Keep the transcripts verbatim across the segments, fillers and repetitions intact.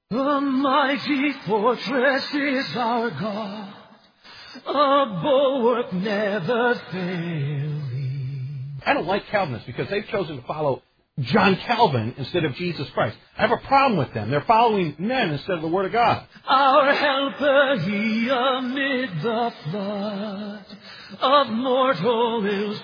A mighty fortress is our God, a bulwark never failing. I don't like Calvinists because they've chosen to follow John Calvin instead of Jesus Christ. I have a problem with them. They're following men instead of the Word of God. Our helper he amid the flood of mortal ills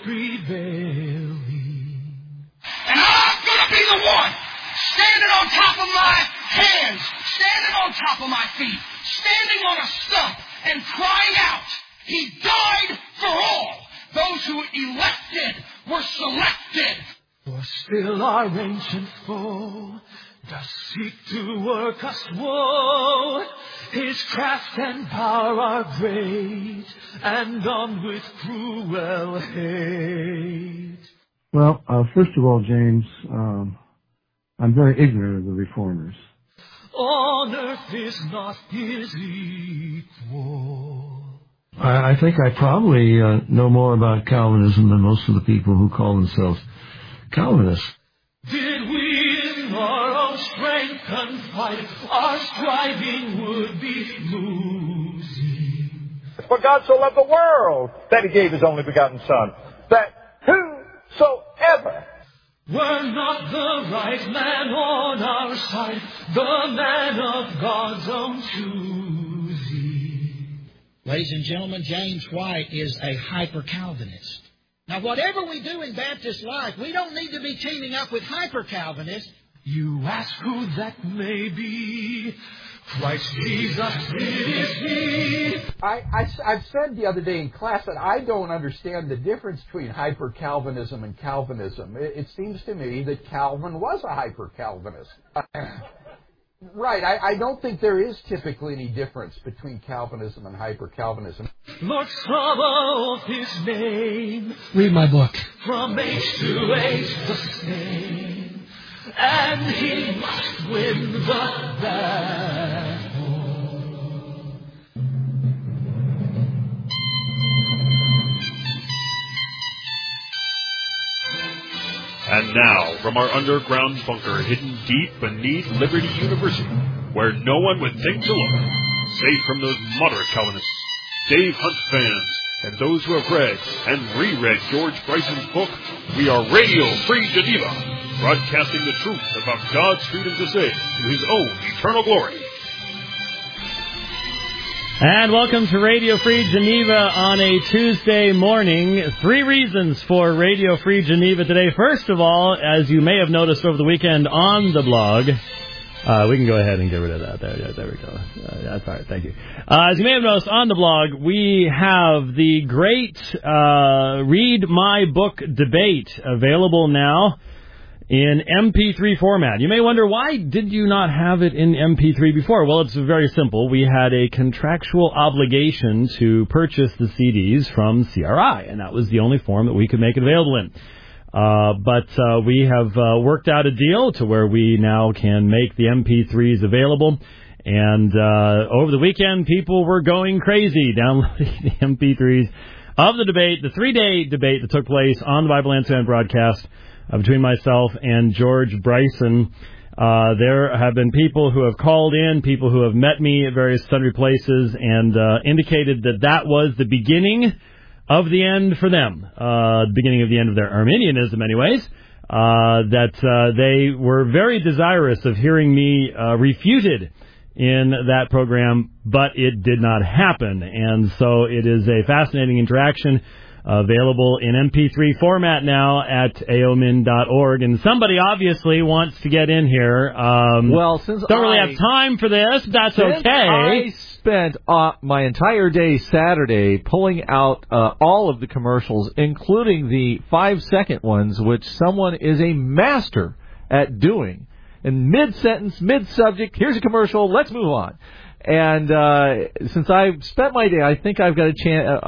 prevailing. And I'm going to be the one standing on top of my hands, standing on top of my feet, standing on a stump and crying out, He died for all. Those who elected were selected. For still our ancient foe does seek to work us woe. His craft and power are great, and armed with cruel hate. Well, uh, first of all, James, um, I'm very ignorant of the Reformers. On earth is not his equal. I, I think I probably uh, know more about Calvinism than most of the people who call themselves Calvinists. Did we in our own strength confide, our striving would be losing. For God so loved the world that He gave His only begotten Son, that whosoever were not the right man on our side, the man of God's own choosing. Ladies and gentlemen, James White is a hyper-Calvinist. Now, whatever we do in Baptist life, we don't need to be teaming up with hyper-Calvinists. You ask who that may be. Christ Jesus, it is He. I, I, I've said the other day in class that I don't understand the difference between hyper-Calvinism and Calvinism. It, it seems to me that Calvin was a hyper-Calvinist. Right, I, I don't think there is typically any difference between Calvinism and hyper-Calvinism. Lord Sabaoth his name. Read my book. From age to age the same. And he must win the battle. And now, from our underground bunker hidden deep beneath Liberty University, where no one would think to look, safe from those moderate Calvinists, Dave Hunt fans, and those who have read and reread George Bryson's book, we are Radio Free Geneva, broadcasting the truth about God's freedom to say to His own eternal glory. And welcome to Radio Free Geneva on a Tuesday morning. Three reasons for Radio Free Geneva today. First of all, as you may have noticed over the weekend on the blog, uh, we can go ahead and get rid of that. There, there we go. Uh, that's all right. Thank you. Uh, as you may have noticed on the blog, we have the great uh, Read My Book debate available now in M P three format. You may wonder, why did you not have it in M P three before? Well, it's very simple. We had a contractual obligation to purchase the C Ds from C R I, and that was the only form that we could make it available in. Uh, but uh, we have uh, worked out a deal to where we now can make the M P threes available. And uh, over the weekend, people were going crazy downloading the M P threes of the debate, the three-day debate that took place on the Bible Answer Man broadcast Uh, between myself and George Bryson. Uh, there have been people who have called in, people who have met me at various sundry places, and uh, indicated that that was the beginning of the end for them, uh, the beginning of the end of their Arminianism anyways, uh, that uh, they were very desirous of hearing me uh, refuted in that program, but it did not happen. And so it is a fascinating interaction available in M P three format now at A O M N dot org. And somebody obviously wants to get in here. Um, well, since don't really I, have time for this, but that's since okay. I spent uh, my entire day Saturday pulling out uh, all of the commercials, including the five-second ones, which someone is a master at doing. And mid-sentence, mid-subject, here's a commercial, let's move on. And uh, since I've spent my day, I think I've got a chance. I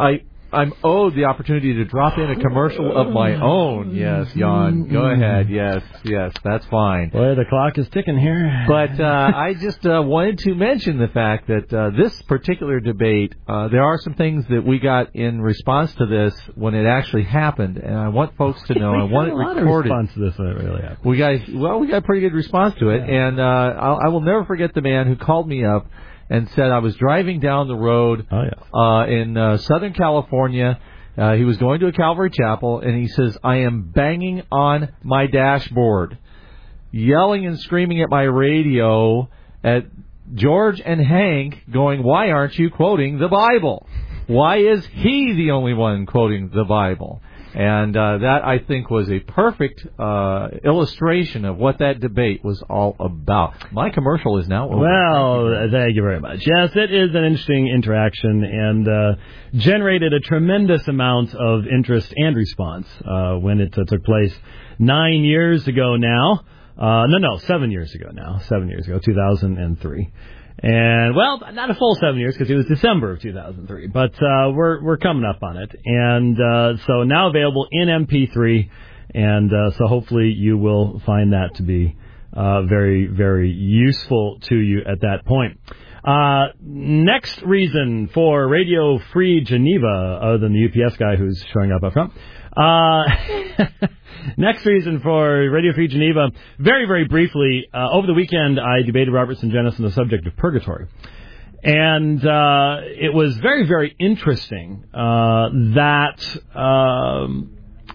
I'm owed the opportunity to drop in a commercial of my own. Yes, Jan, go ahead. Yes, yes, that's fine. Boy, the clock is ticking here. But uh, I just uh, wanted to mention the fact that uh, this particular debate, uh, there are some things that we got in response to this when it actually happened, and I want folks to know. I want it recorded. A lot of response to this when it really happened. We got well, we got a pretty good response to it, yeah. and uh, I'll, I will never forget the man who called me up and said I was driving down the road oh, yeah. uh, in uh, Southern California. Uh, he was going to a Calvary Chapel, and he says, I am banging on my dashboard, yelling and screaming at my radio at George and Hank, going, why aren't you quoting the Bible? Why is he the only one quoting the Bible? And uh, that, I think, was a perfect uh, illustration of what that debate was all about. My commercial is now over. Well, thank you, thank you very much. Yes, it is an interesting interaction and uh, generated a tremendous amount of interest and response uh, when it uh, took place nine years ago now. Uh, no, no, seven years ago now. Seven years ago, two thousand three. And, well, not a full seven years because it was December of two thousand three, but uh, we're we're coming up on it. And uh, so now available in M P three, and uh, so hopefully you will find that to be uh, very, very useful to you at that point. Uh, next reason for Radio Free Geneva, other than the U P S guy who's showing up up front, uh, next reason for Radio Free Geneva, very, very briefly, uh, over the weekend I debated Robertson Jennis on the subject of purgatory. And uh, it was very, very interesting uh, that um,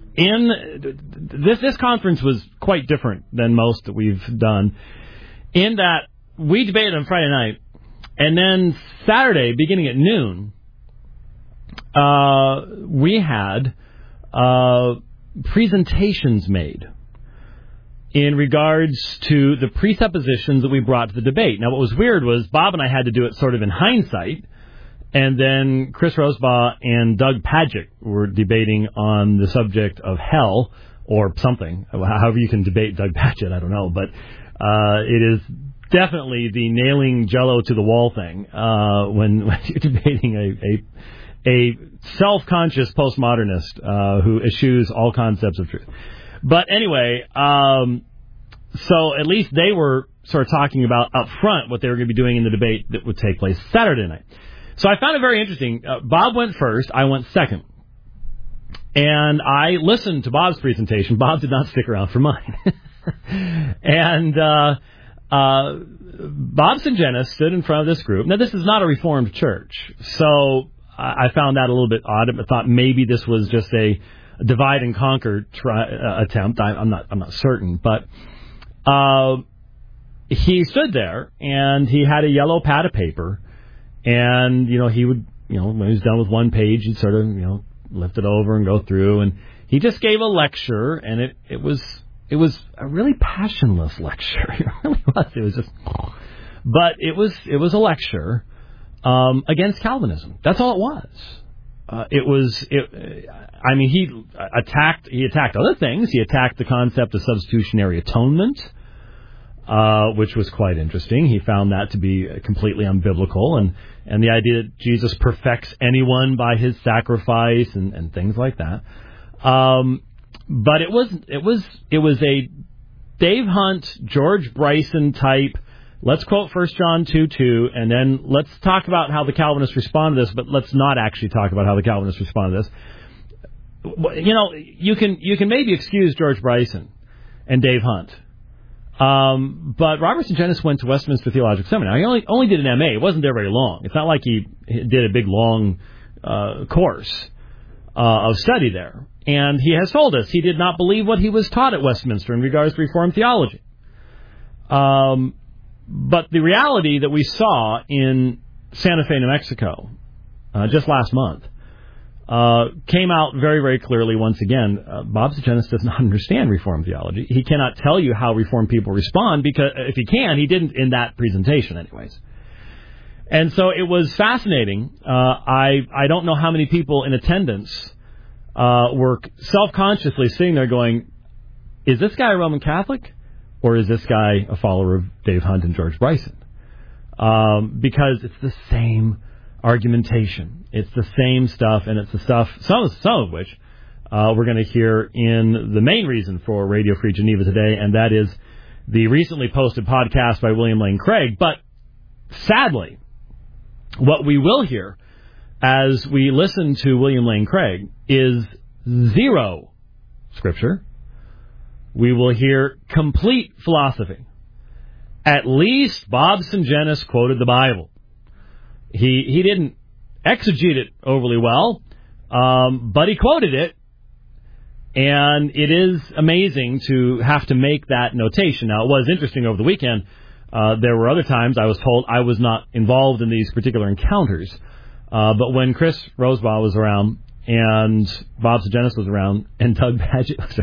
in this this conference was quite different than most that we've done, in that we debated on Friday night, and then Saturday, beginning at noon, uh, we had uh, presentations made in regards to the presuppositions that we brought to the debate. Now, what was weird was Bob and I had to do it sort of in hindsight, and then Chris Rosebaugh and Doug Padgett were debating on the subject of hell or something. However you can debate Doug Padgett, I don't know, but uh, it is definitely the nailing Jell-O to the wall thing uh, when, when you're debating a, a, a self-conscious postmodernist uh, who eschews all concepts of truth. But anyway, um, so at least they were sort of talking about up front what they were going to be doing in the debate that would take place Saturday night. So I found it very interesting. Uh, Bob went first. I went second. And I listened to Bob's presentation. Bob did not stick around for mine. and uh, uh, Bobson Jennis stood in front of this group. Now, this is not a Reformed church. So I, I found that a little bit odd. I thought maybe this was just a divide and conquer try, uh, attempt. I, I'm not. I'm not certain, but uh, he stood there and he had a yellow pad of paper, and you know he would, you know, when he was done with one page, he'd sort of, you know, lift it over and go through, and he just gave a lecture, and it it was it was a really passionless lecture. It really was. It was just, but it was it was a lecture um, against Calvinism. That's all it was. Uh, it was, it, I mean, he attacked, he attacked other things. He attacked the concept of substitutionary atonement, uh, which was quite interesting. He found that to be completely unbiblical, and, and the idea that Jesus perfects anyone by his sacrifice and, and things like that. Um, but it was, it was, it was a Dave Hunt, George Bryson type. Let's quote First John two two, and then let's talk about how the Calvinists respond to this, but let's not actually talk about how the Calvinists respond to this. You know, you can you can maybe excuse George Bryson and Dave Hunt, um, but Robertson Jennis went to Westminster Theological Seminary. He only, only did an M A. It wasn't there very long. It's not like he did a big, long uh, course uh, of study there. And he has told us he did not believe what he was taught at Westminster in regards to Reformed theology. Um... But the reality that we saw in Santa Fe, New Mexico, uh, just last month, uh, came out very, very clearly once again. Uh, Bob Jennis does not understand Reformed theology. He cannot tell you how Reformed people respond, because if he can, he didn't in that presentation anyways. And so it was fascinating. Uh, I, I don't know how many people in attendance uh, were self-consciously sitting there going, is this guy a Roman Catholic? Or is this guy a follower of Dave Hunt and George Bryson? Um, because it's the same argumentation. It's the same stuff, and it's the stuff, some, some of which uh, we're going to hear in the main reason for Radio Free Geneva today, and that is the recently posted podcast by William Lane Craig. But sadly, what we will hear as we listen to William Lane Craig is zero Scripture. We will hear complete philosophy. At least Bob Sungenis quoted the Bible. He he didn't exegete it overly well, um, but he quoted it, and it is amazing to have to make that notation. Now, it was interesting over the weekend. Uh, there were other times I was told I was not involved in these particular encounters, uh, but when Chris Rosebaugh was around, and Bob Sungenis was around, and Doug Padgett was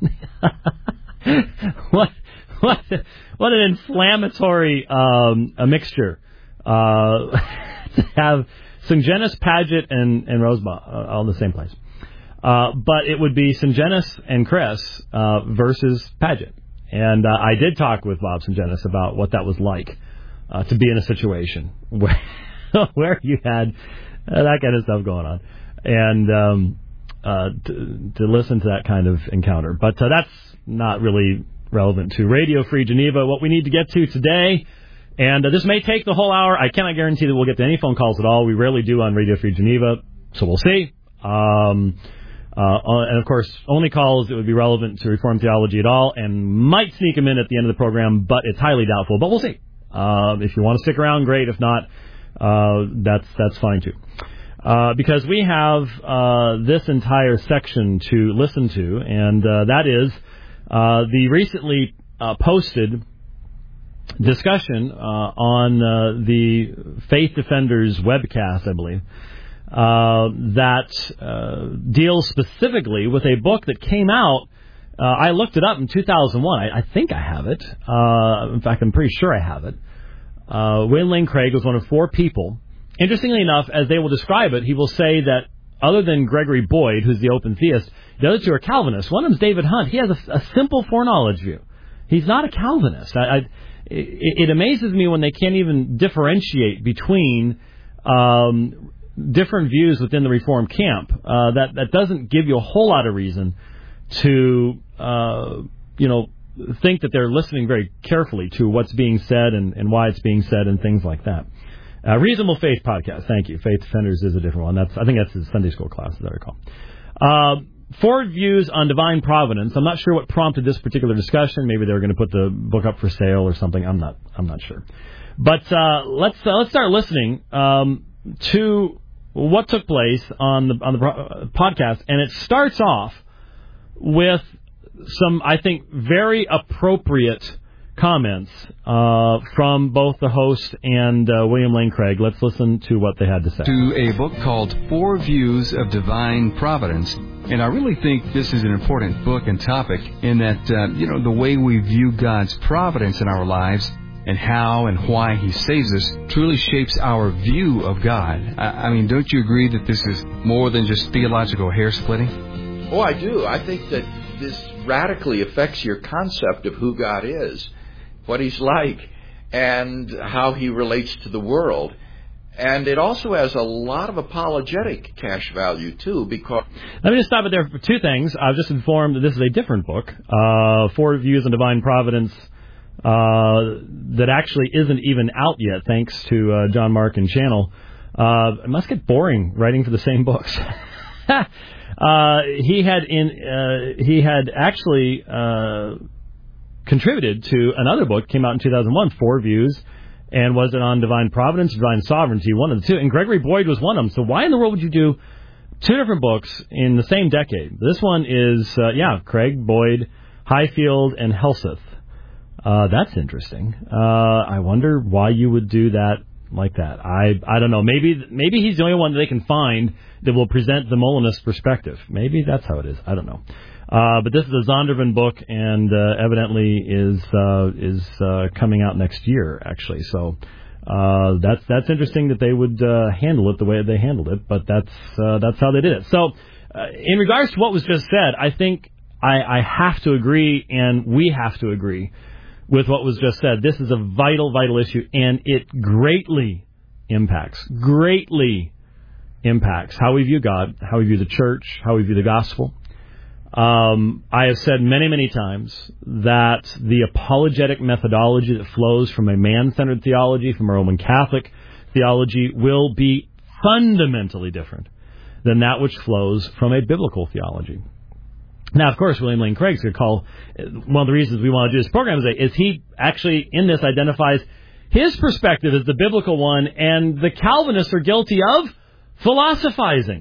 around, what what what an inflammatory um, a mixture uh, to have Sungenis, Padgett, and and Rosebaugh uh, all in the same place. Uh, but it would be Sungenis and Chris uh, versus Padgett, and uh, I did talk with Bob Sungenis about what that was like uh, to be in a situation where where you had uh, that kind of stuff going on. And um, uh, to, to listen to that kind of encounter. But uh, that's not really relevant to Radio Free Geneva. What we need to get to today, and uh, this may take the whole hour. I cannot guarantee that we'll get to any phone calls at all. We rarely do on Radio Free Geneva, so we'll see. Um, uh, and, of course, only calls that would be relevant to Reformed theology at all, and might sneak them in at the end of the program, but it's highly doubtful. But we'll see. Uh, if you want to stick around, great. If not, uh, that's that's fine, too. Uh, because we have uh, this entire section to listen to, and uh, that is uh, the recently uh, posted discussion uh, on uh, the Faith Defenders webcast, I believe, uh, that uh, deals specifically with a book that came out. Uh, I looked it up in two thousand one. I, I think I have it. Uh, in fact, I'm pretty sure I have it. Uh, William Lane Craig was one of four people. Interestingly enough, as they will describe it, he will say that other than Gregory Boyd, who's the open theist, the other two are Calvinists. One of them is David Hunt. He has a, a simple foreknowledge view. He's not a Calvinist. I, I, it, it amazes me when they can't even differentiate between um, different views within the Reformed camp. Uh, that, that doesn't give you a whole lot of reason to, uh, you know, think that they're listening very carefully to what's being said and, and why it's being said and things like that. Uh, Reasonable Faith Podcast. Thank you. Faith Defenders is a different one. That's I think that's his Sunday school class, as I recall. Uh, four views on divine providence. I'm not sure what prompted this particular discussion. Maybe they were going to put the book up for sale or something. I'm not. I'm not sure. But uh, let's uh, let's start listening um, to what took place on the on the pro- podcast, and it starts off with some, I think, very appropriate comments uh, from both the host and uh, William Lane Craig. Let's listen to what they had to say. To a book called Four Views of Divine Providence. And I really think this is an important book and topic in that, uh, you know, the way we view God's providence in our lives and how and why He saves us truly shapes our view of God. I, I mean, don't you agree that this is more than just theological hair-splitting? Oh, I do. I think that this radically affects your concept of who God is, what He's like, and how He relates to the world. And it also has a lot of apologetic cash value, too, because... Let me just stop it there for two things. I was just informed that this is a different book, uh, Four Views on Divine Providence, uh, that actually isn't even out yet, thanks to uh, John Mark and Channel. Uh, it must get boring writing for the same books. uh, he had in uh, he had actually... Uh, contributed to another book, came out in two thousand one, Four Views, and was it on Divine Providence, Divine Sovereignty, one of the two. And Gregory Boyd was one of them. So why in the world would you do two different books in the same decade? This one is, uh, yeah, Craig, Boyd, Highfield, and Helseth. Uh, that's interesting. Uh, I wonder why you would do that like that. I I don't know. Maybe maybe he's the only one that they can find that will present the Molinist perspective. Maybe that's how it is. I don't know. Uh, but this is a Zondervan book, and uh, evidently is uh, is uh, coming out next year, actually. So uh, that's that's interesting that they would uh, handle it the way they handled it. But that's uh, that's how they did it. So uh, in regards to what was just said, I think I, I have to agree, and we have to agree with what was just said. This is a vital, vital issue, and it greatly, impacts, greatly impacts how we view God, how we view the church, how we view the gospel. Um, I have said many, many times that the apologetic methodology that flows from a man-centered theology, from a Roman Catholic theology, will be fundamentally different than that which flows from a biblical theology. Now, of course, William Lane Craig's going to call, one of the reasons we want to do this program is, is he actually, in this, identifies his perspective as the biblical one, and the Calvinists are guilty of philosophizing.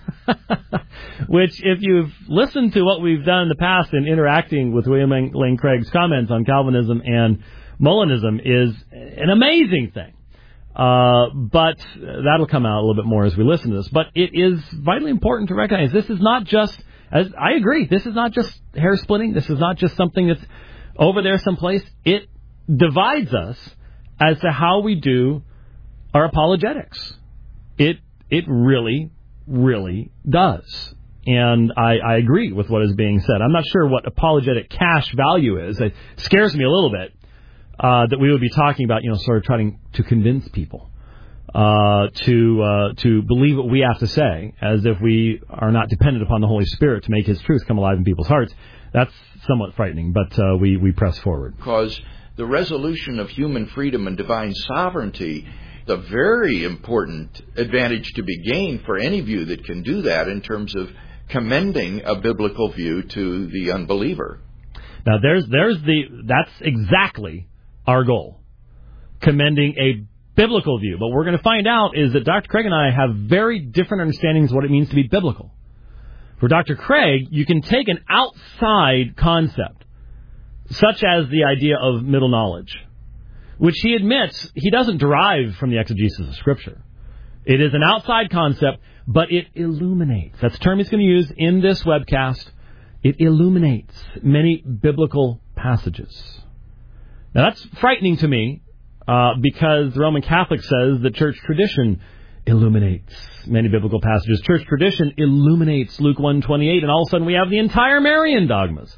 Which, if you've listened to what we've done in the past in interacting with William Lane Craig's comments on Calvinism and Molinism, is an amazing thing. Uh, but that'll come out a little bit more as we listen to this. But it is vitally important to recognize this is not just, as I agree, this is not just hair splitting. This is not just something that's over there someplace. It divides us as to how we do our apologetics. It it really, really does. And I, I agree with what is being said. I'm not sure what apologetic cash value is. It scares me a little bit uh, that we would be talking about, you know, sort of trying to convince people uh, to uh, to believe what we have to say, as if we are not dependent upon the Holy Spirit to make His truth come alive in people's hearts. That's somewhat frightening, but uh, we, we press forward. Because the resolution of human freedom and divine sovereignty, a very important advantage to be gained for any view that can do that in terms of commending a biblical view to the unbeliever. Now, there's there's the that's exactly our goal, commending a biblical view. But what we're going to find out is that Doctor Craig and I have very different understandings of what it means to be biblical. For Doctor Craig, you can take an outside concept, such as the idea of middle knowledge, which he admits he doesn't derive from the exegesis of Scripture. It is an outside concept, but it illuminates. That's the term he's going to use in this webcast. It illuminates many biblical passages. Now, that's frightening to me uh, because the Roman Catholic says that church tradition illuminates many biblical passages. Church tradition illuminates Luke one twenty-eight, and all of a sudden we have the entire Marian dogmas.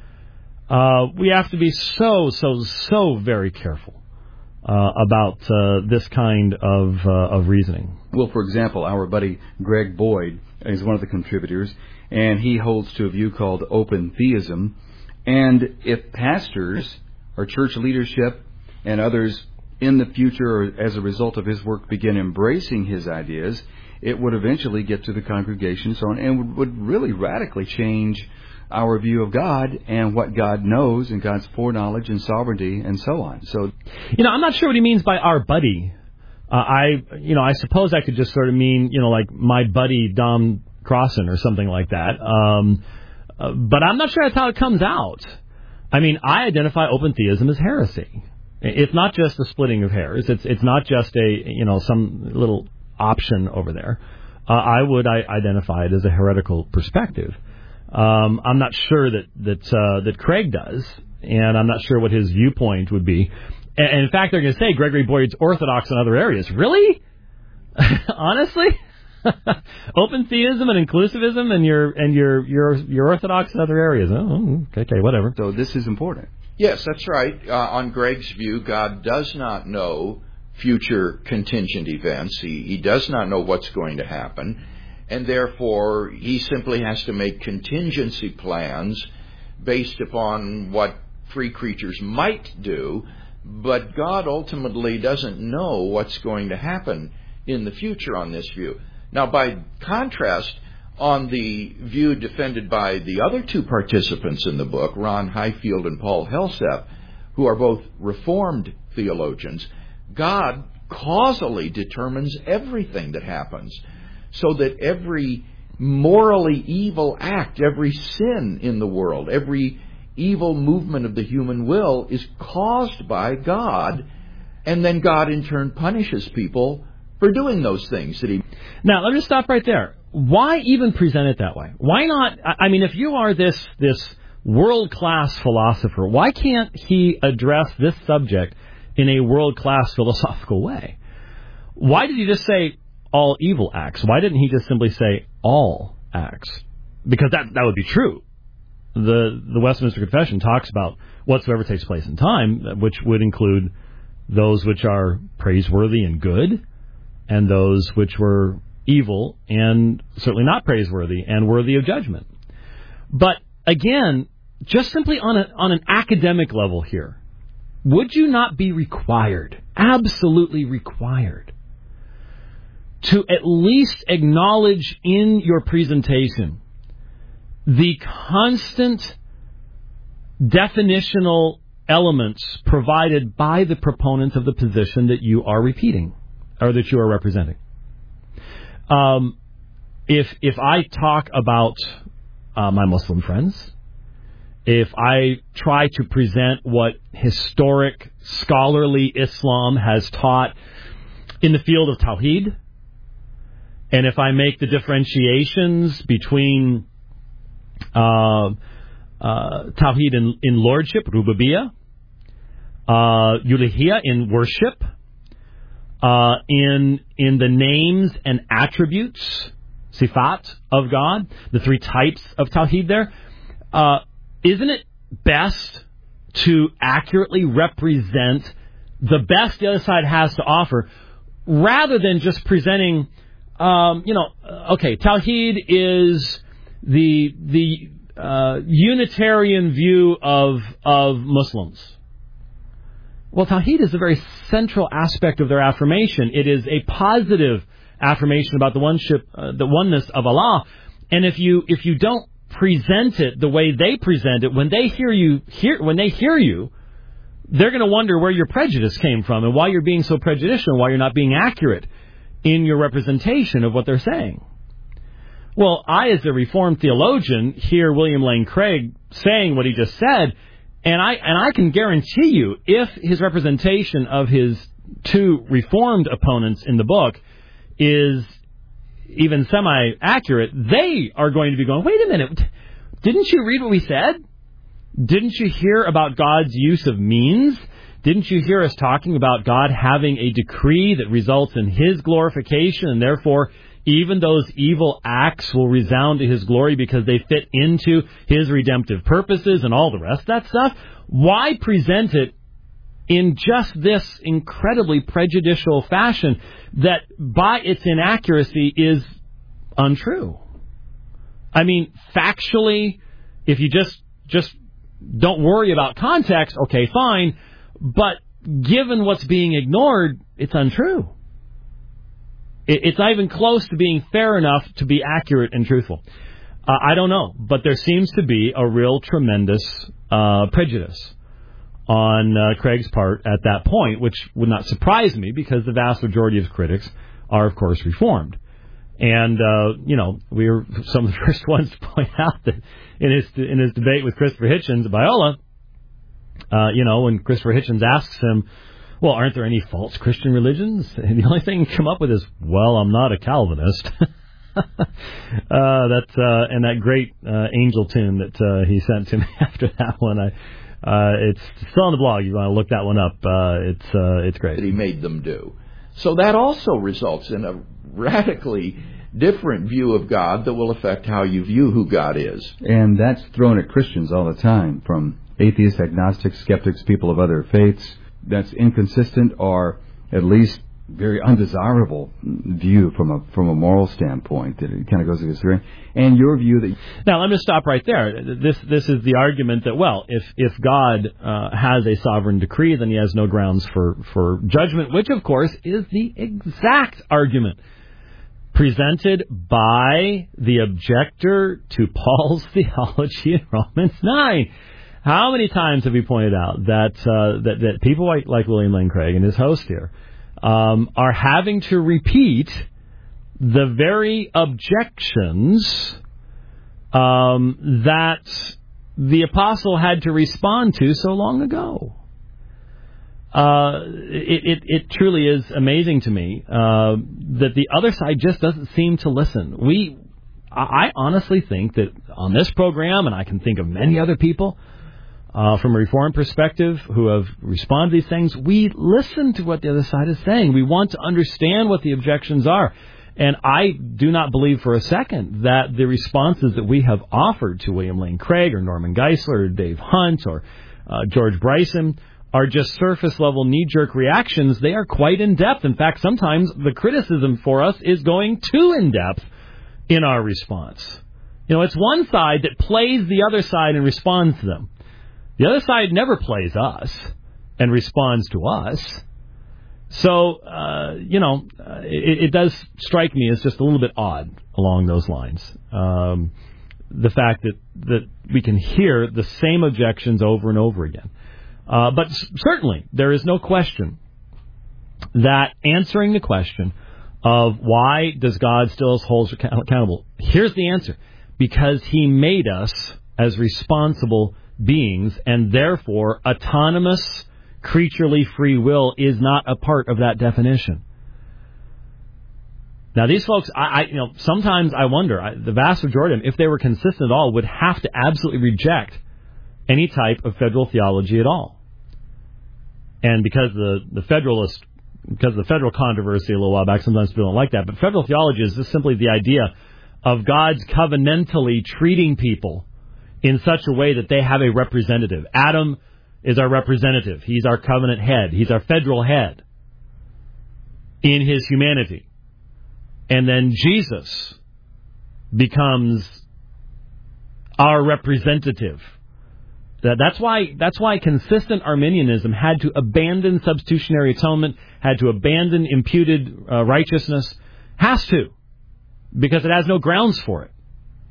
Uh, we have to be so, so, so very careful Uh, about uh, this kind of uh, of reasoning. Well, for example, our buddy Greg Boyd is one of the contributors, and he holds to a view called open theism. And if pastors or church leadership and others in the future, or as a result of his work, begin embracing his ideas, it would eventually get to the congregation so on, and would, would really radically change our view of God and what God knows and God's foreknowledge and sovereignty and so on. So, you know, I'm not sure what he means by our buddy. Uh, I, you know, I suppose that could just sort of mean, you know, like my buddy Dom Crossan or something like that. Um, uh, but I'm not sure that's how it comes out. I mean, I identify open theism as heresy. It's not just the splitting of hairs. It's it's not just a, you know, some little option over there. Uh, I would I identify it as a heretical perspective. Um, I'm not sure that that uh, that Craig does, and I'm not sure what his viewpoint would be. And, and in fact, they're going to say Gregory Boyd's orthodox in other areas. Really? Honestly? Open theism and inclusivism, and you're and you're you're you're orthodox in other areas. Oh, okay, okay, whatever. So this is important. Yes, that's right. Uh, on Greg's view, God does not know future contingent events. He he does not know what's going to happen. And therefore, he simply has to make contingency plans based upon what free creatures might do. But God ultimately doesn't know what's going to happen in the future on this view. Now, by contrast, on the view defended by the other two participants in the book, Ron Highfield and Paul Helseth, who are both Reformed theologians, God causally determines everything that happens, so that every morally evil act, every sin in the world, every evil movement of the human will is caused by God, and then God in turn punishes people for doing those things that he... Now, let me stop right there. Why even present it that way? Why not... I mean, if you are this, this world-class philosopher, why can't he address this subject in a world-class philosophical way? Why did he just say all evil acts? Why didn't he just simply say all acts? Because that that would be true. The the Westminster Confession talks about whatsoever takes place in time, which would include those which are praiseworthy and good, and those which were evil and certainly not praiseworthy and worthy of judgment. But again, just simply on a, on an academic level here, would you not be required, absolutely required, to at least acknowledge in your presentation the constant definitional elements provided by the proponents of the position that you are repeating or that you are representing? Um, if if I talk about uh, my Muslim friends, if I try to present what historic, scholarly Islam has taught in the field of Tawheed, and if I make the differentiations between uh, uh, Tawheed in, in lordship, Rububiyyah, uh, Uluhiyyah in worship, uh, in in the names and attributes, sifat, of God, the three types of Tawheed there, uh, isn't it best to accurately represent the best the other side has to offer, rather than just presenting, um, you know, okay, Tawheed is the the uh, Unitarian view of of Muslims. Well, Tawheed is a very central aspect of their affirmation. It is a positive affirmation about the oneship, uh, the oneness of Allah. And if you if you don't present it the way they present it, when they hear you hear when they hear you, they're going to wonder where your prejudice came from and why you're being so prejudicial and why you're not being accurate in your representation of what they're saying. Well, I, as a Reformed theologian, hear William Lane Craig saying what he just said, and I and I can guarantee you, if his representation of his two Reformed opponents in the book is even semi-accurate, they are going to be going, wait a minute, didn't you read what we said? Didn't you hear about God's use of means? Didn't you hear us talking about God having a decree that results in His glorification, and therefore even those evil acts will resound to His glory because they fit into His redemptive purposes and all the rest of that stuff? Why present it in just this incredibly prejudicial fashion that by its inaccuracy is untrue? I mean, factually, if you just just don't worry about context, okay, fine, but given what's being ignored, it's untrue. It's not even close to being fair enough to be accurate and truthful. Uh, I don't know, but there seems to be a real tremendous uh, prejudice on uh, Craig's part at that point, which would not surprise me because the vast majority of critics are, of course, Reformed. And, uh, you know, we were some of the first ones to point out that in his in his debate with Christopher Hitchens at Biola, uh, you know, when Christopher Hitchens asks him, well, aren't there any false Christian religions? And the only thing he can come up with is, well, I'm not a Calvinist. uh, that's, uh, and that great uh, angel tune that uh, he sent to me after that one, I, uh, it's still on the blog. You want to look that one up. Uh, it's uh, it's great. That he made them do. So that also results in a radically different view of God that will affect how you view who God is. And that's thrown at Christians all the time, from atheists, agnostics, skeptics, people of other faiths. That's inconsistent or at least very undesirable view from a from a moral standpoint. That it kind of goes against the grain. And your view that... Now, let me stop right there. This this is the argument that, well, if, if God uh, has a sovereign decree, then He has no grounds for, for judgment, which, of course, is the exact argument presented by the objector to Paul's theology in Romans nine. How many times have we pointed out that uh, that, that people like, like William Lane Craig and his host here um, are having to repeat the very objections um, that the apostle had to respond to so long ago? Uh, it, it, it truly is amazing to me uh, that the other side just doesn't seem to listen. We, I honestly think that on this program, and I can think of many other people, Uh, from a Reformed perspective, who have responded to these things, we listen to what the other side is saying. We want to understand what the objections are. And I do not believe for a second that the responses that we have offered to William Lane Craig or Norman Geisler or Dave Hunt or uh, George Bryson are just surface-level knee-jerk reactions. They are quite in-depth. In fact, sometimes the criticism for us is going too in-depth in our response. You know, it's one side that plays the other side and responds to them. The other side never plays us and responds to us. So, uh, you know, uh, it, it does strike me as just a little bit odd along those lines. Um, the fact that, that we can hear the same objections over and over again. Uh, but certainly, there is no question that answering the question of why does God still hold us accountable, here's the answer. Because he made us as responsible beings, and therefore autonomous, creaturely free will is not a part of that definition. Now, these folks, I, I you know, sometimes I wonder, I, the vast majority of them, if they were consistent at all, would have to absolutely reject any type of federal theology at all. And because the, the Federalist, because of the federal controversy a little while back, sometimes people don't like that, but federal theology is just simply the idea of God's covenantally treating people in such a way that they have a representative. Adam is our representative. He's our covenant head. He's our federal head in his humanity. And then Jesus becomes our representative. That, that's why that's why consistent Arminianism had to abandon substitutionary atonement, had to abandon imputed uh, righteousness, has to, because it has no grounds for it.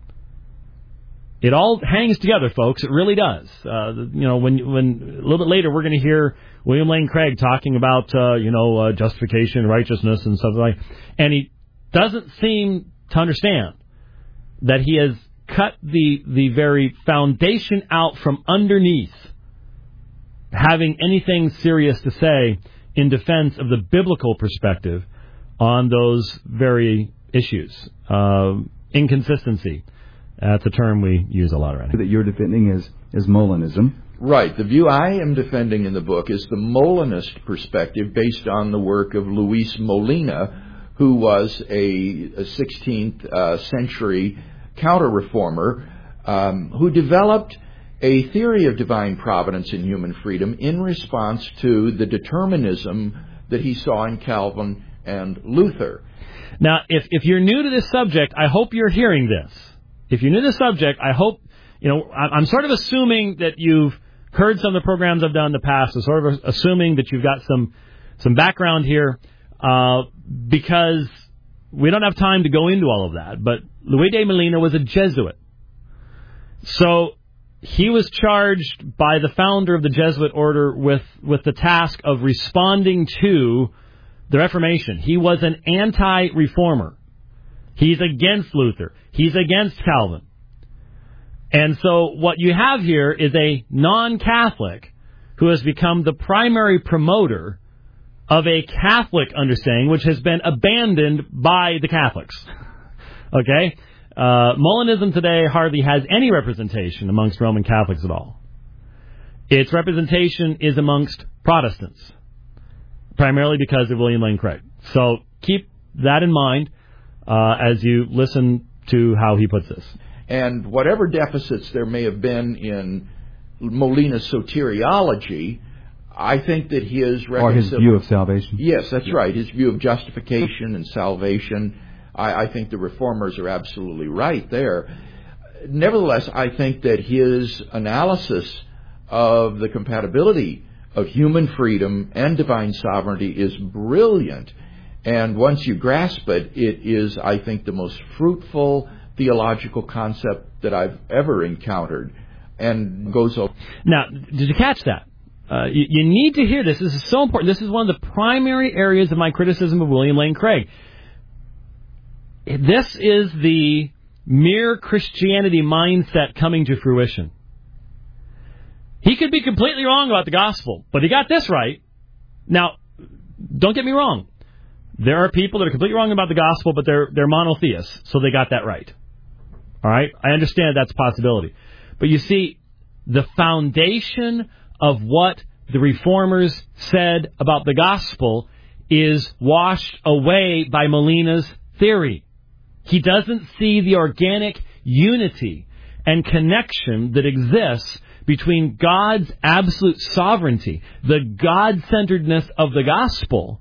It all hangs together, folks. It really does. Uh, you know, when when a little bit later we're going to hear William Lane Craig talking about uh, you know uh, justification, righteousness, and stuff like, and he doesn't seem to understand that he has cut the the very foundation out from underneath having anything serious to say in defense of the biblical perspective on those very issues. Uh, inconsistency. That's a term we use a lot around here. That you're defending is, is Molinism. Right. The view I am defending in the book is the Molinist perspective based on the work of Luis Molina, who was a, a sixteenth uh, century counter-reformer um, who developed a theory of divine providence and human freedom in response to the determinism that he saw in Calvin and Luther. Now, if, if you're new to this subject, I hope you're hearing this. If you're new to the subject, I hope, you know, I'm sort of assuming that you've heard some of the programs I've done in the past, so sort of assuming that you've got some some background here, uh, because we don't have time to go into all of that. But Luis de Molina was a Jesuit. So he was charged by the founder of the Jesuit order with, with the task of responding to the Reformation. He was an anti-reformer. He's against Luther. He's against Calvin. And so what you have here is a non-Catholic who has become the primary promoter of a Catholic understanding, which has been abandoned by the Catholics. Okay? Uh, Molinism today hardly has any representation amongst Roman Catholics at all. Its representation is amongst Protestants, primarily because of William Lane Craig. So keep that in mind uh, as you listen to how he puts this. And whatever deficits there may have been in Molina's soteriology, I think that his or his view of salvation. Yes, that's yeah. right. His view of justification and salvation. I, I think the reformers are absolutely right there. Nevertheless, I think that his analysis of the compatibility of human freedom and divine sovereignty is brilliant. And once you grasp it, it is, I think, the most fruitful theological concept that I've ever encountered. And goes over. Now, did you catch that? Uh, you, you need to hear this. This is so important. This is one of the primary areas of my criticism of William Lane Craig. This is the mere Christianity mindset coming to fruition. He could be completely wrong about the gospel, but he got this right. Now, don't get me wrong. There are people that are completely wrong about the gospel, but they're they're monotheists, so they got that right. All right? I understand that's a possibility. But you see, the foundation of what the reformers said about the gospel is washed away by Molina's theory. He doesn't see the organic unity and connection that exists between God's absolute sovereignty, the God-centeredness of the gospel,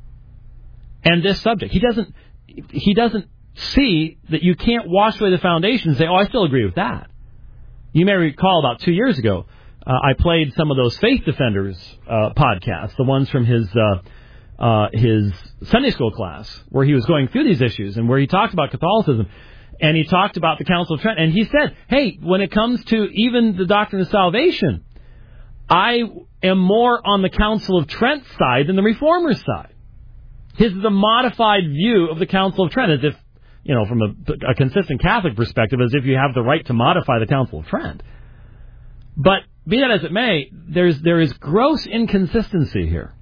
and this subject. He doesn't, he doesn't see that you can't wash away the foundation and say, oh, I still agree with that. You may recall about two years ago, uh, I played some of those Faith Defenders uh, podcasts, the ones from his uh, uh, his Sunday school class, where he was going through these issues and where he talked about Catholicism. And he talked about the Council of Trent. And he said, hey, when it comes to even the doctrine of salvation, I am more on the Council of Trent side than the Reformers' side. His is a modified view of the Council of Trent, as if, you know, from a, a consistent Catholic perspective, as if you have the right to modify the Council of Trent. But be that as it may, there's there is gross inconsistency here.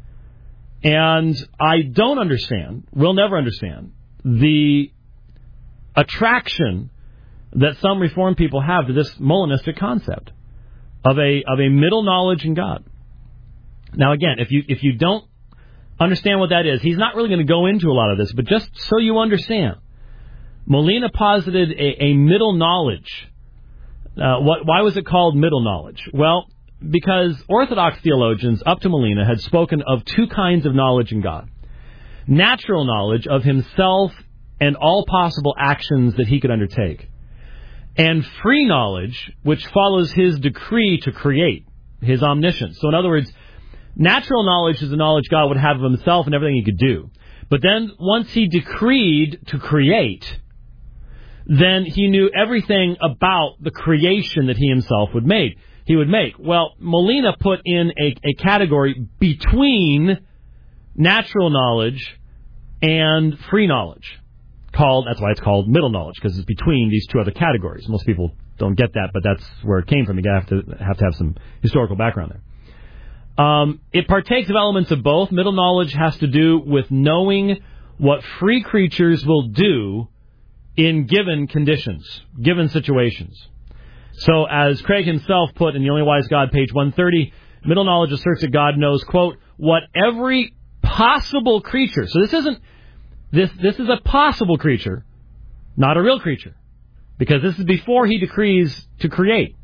And I don't understand, will never understand, the attraction that some Reformed people have to this Molinistic concept of a of a middle knowledge in God. Now, again, if you if you don't understand what that is, he's not really going to go into a lot of this, but just so you understand, Molina posited a, a middle knowledge. Uh, what, why was it called middle knowledge? Well, because Orthodox theologians up to Molina had spoken of two kinds of knowledge in God. Natural knowledge of himself and all possible actions that he could undertake. And free knowledge, which follows his decree to create, his omniscience. So in other words, natural knowledge is the knowledge God would have of himself and everything he could do. But then once he decreed to create, then he knew everything about the creation that he himself would make. He would make. Well, Molina put in a, a category between natural knowledge and free knowledge. Called, that's why it's called middle knowledge, because it's between these two other categories. Most people don't get that, but that's where it came from. You have to have to have some historical background there. Um, it partakes of elements of both. Middle knowledge has to do with knowing what free creatures will do in given conditions, given situations. So as Craig himself put in The Only Wise God, page one thirty, middle knowledge asserts that God knows, quote, what every possible creature, so this isn't, this this is a possible creature, not a real creature, because this is before he decrees to create.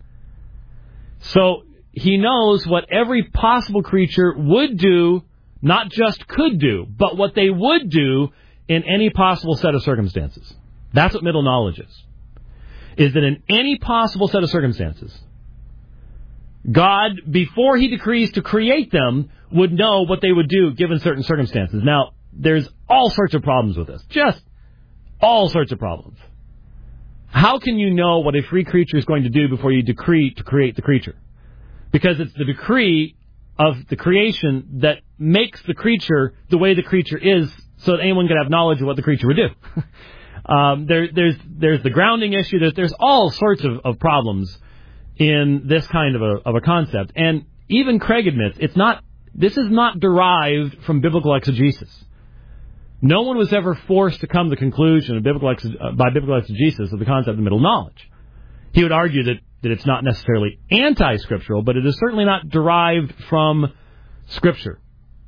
So he knows what every possible creature would do, not just could do, but what they would do in any possible set of circumstances. That's what middle knowledge is. Is that in any possible set of circumstances, God, before he decrees to create them, would know what they would do given certain circumstances. Now, there's all sorts of problems with this. Just all sorts of problems. How can you know what a free creature is going to do before you decree to create the creature? Because it's the decree of the creation that makes the creature the way the creature is so that anyone can have knowledge of what the creature would do. um, there, there's there's the grounding issue. There's, there's all sorts of, of problems in this kind of a, of a concept. And even Craig admits it's not. This is not derived from biblical exegesis. No one was ever forced to come to the conclusion of biblical ex- uh, by biblical exegesis of the concept of middle knowledge. He would argue that, that it's not necessarily anti-scriptural, but it is certainly not derived from Scripture.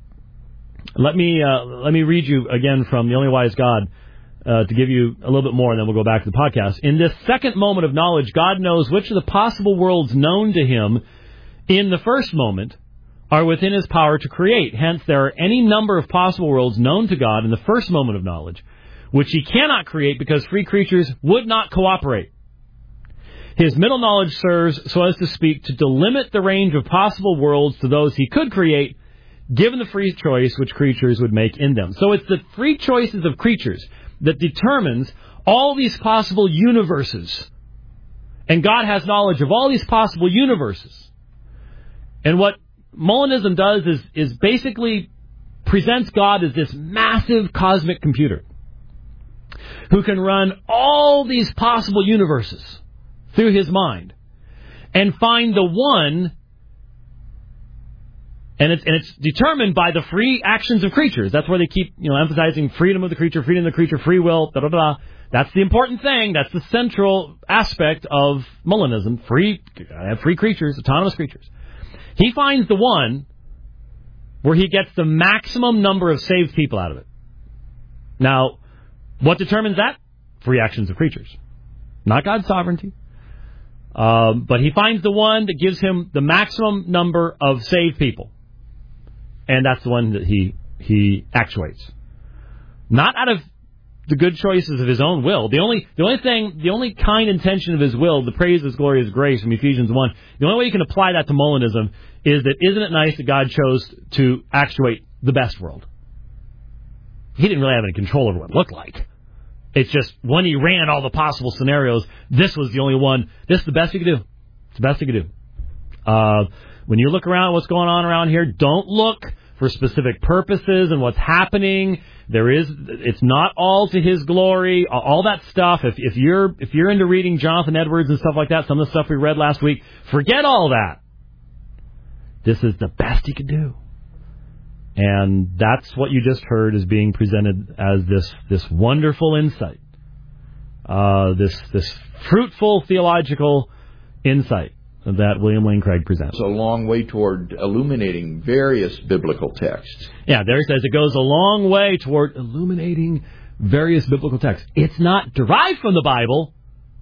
Let me uh, let me read you again from The Only Wise God uh, to give you a little bit more, and then we'll go back to the podcast. In this second moment of knowledge, God knows which of the possible worlds known to him in the first moment are within his power to create. Hence, there are any number of possible worlds known to God in the first moment of knowledge, which he cannot create because free creatures would not cooperate. His middle knowledge serves, so as to speak, to delimit the range of possible worlds to those he could create, given the free choice which creatures would make in them. So it's the free choices of creatures that determines all these possible universes. And God has knowledge of all these possible universes. And what Molinism does is, is basically presents God as this massive cosmic computer who can run all these possible universes through his mind and find the one, and it's, and it's determined by the free actions of creatures. That's where they keep, you know, emphasizing freedom of the creature, freedom of the creature, free will, da da da. That's the important thing. That's the central aspect of Molinism. Free, free creatures, autonomous creatures. He finds the one where he gets the maximum number of saved people out of it. Now, what determines that? Free actions of creatures. Not God's sovereignty. Um, but he finds the one that gives him the maximum number of saved people. And that's the one that he he actuates. Not out of the good choices of his own will. The only the only thing, the only kind intention of his will, the praise his glorious grace from Ephesians one, the only way you can apply that to Molinism is that isn't it nice that God chose to actuate the best world? He didn't really have any control over what it looked like. It's just when he ran all the possible scenarios, this was the only one. This is the best you could do. It's the best you could do. Uh, when you look around what's going on around here, don't look for specific purposes and what's happening. There is, it's not all to his glory, all that stuff. If, if you're, if you're into reading Jonathan Edwards and stuff like that, some of the stuff we read last week, forget all that. This is the best he could do. And that's what you just heard is being presented as this, this wonderful insight, uh, this, this fruitful theological insight that William Lane Craig presents. It's a long way toward illuminating various biblical texts. Yeah, there he says it goes a long way toward illuminating various biblical texts. It's not derived from the Bible,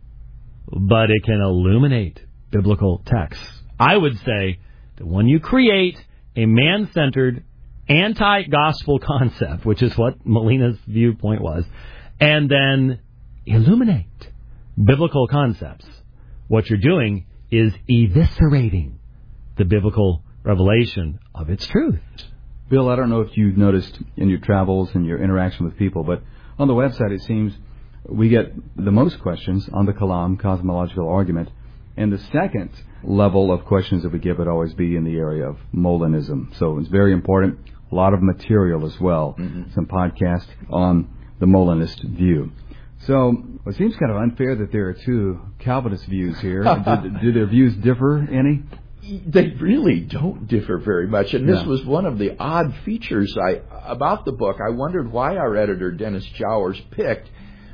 but it can illuminate biblical texts. I would say that when you create a man-centered, anti-gospel concept, which is what Molina's viewpoint was, and then illuminate biblical concepts, what you're doing is eviscerating the biblical revelation of its truth. Bill, I don't know if you've noticed in your travels and your interaction with people, but on the website it seems we get the most questions on the Kalam, cosmological argument, and the second level of questions that we get would always be in the area of Molinism. So it's very important. A lot of material as well. Mm-hmm. Some podcasts on the Molinist view. So it seems kind of unfair that there are two Calvinist views here. do, do their views differ any? They really don't differ very much. And this yeah. was one of the odd features I, about the book. I wondered why our editor, Dennis Jowers, picked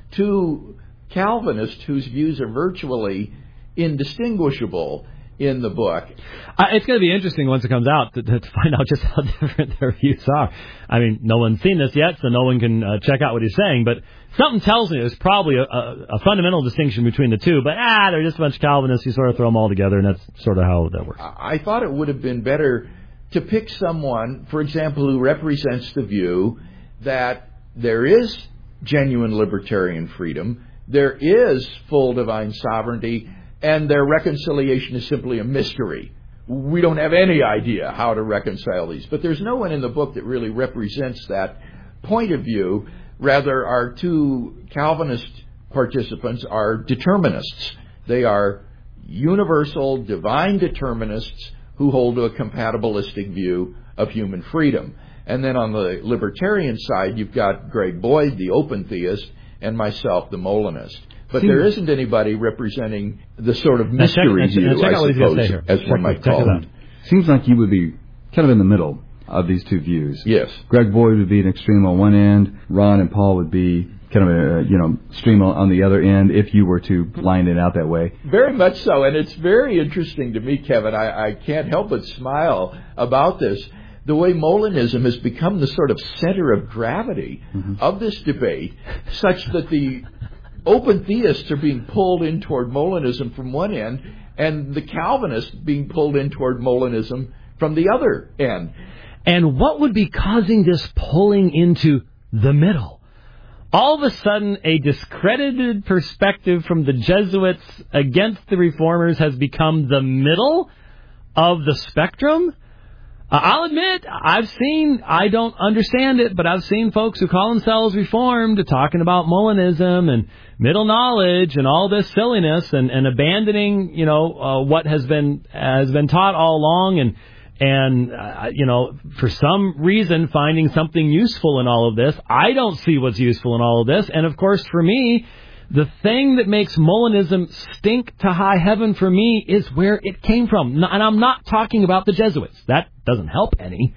two Calvinists whose views are virtually indistinguishable in the book. Uh, it's going to be interesting once it comes out to, to find out just how different their views are. I mean, no one's seen this yet, so no one can uh, check out what he's saying, but something tells me there's probably a, a, a fundamental distinction between the two, but ah, they're just a bunch of Calvinists. You sort of throw them all together, and that's sort of how that works. I thought it would have been better to pick someone, for example, who represents the view that there is genuine libertarian freedom, there is full divine sovereignty, and their reconciliation is simply a mystery. We don't have any idea how to reconcile these. But there's no one in the book that really represents that point of view. Rather, our two Calvinist participants are determinists. They are universal, divine determinists who hold to a compatibilistic view of human freedom. And then on the libertarian side, you've got Greg Boyd, the open theist, and myself, the Molinist. But See, there isn't anybody representing the sort of mystery check, view, check, check I suppose, as check, one might check call it. Seems like you would be kind of in the middle of these two views. Yes. Greg Boyd would be an extreme on one end. Ron and Paul would be kind of a, you know, extreme on the other end if you were to line it out that way. Very much so. And it's very interesting to me, Kevin. I, I can't help but smile about this. The way Molinism has become the sort of center of gravity mm-hmm. of this debate, such that the open theists are being pulled in toward Molinism from one end, and the Calvinists being pulled in toward Molinism from the other end. And what would be causing this pulling into the middle? All of a sudden, a discredited perspective from the Jesuits against the Reformers has become the middle of the spectrum? Uh, I'll admit, I've seen, I don't understand it, but I've seen folks who call themselves Reformed talking about Molinism and middle knowledge and all this silliness and, and abandoning, you know, uh, what has been has been taught all along and, and uh, you know, for some reason finding something useful in all of this. I don't see what's useful in all of this. And, of course, for me, the thing that makes Molinism stink to high heaven for me is where it came from. And I'm not talking about the Jesuits. That doesn't help any.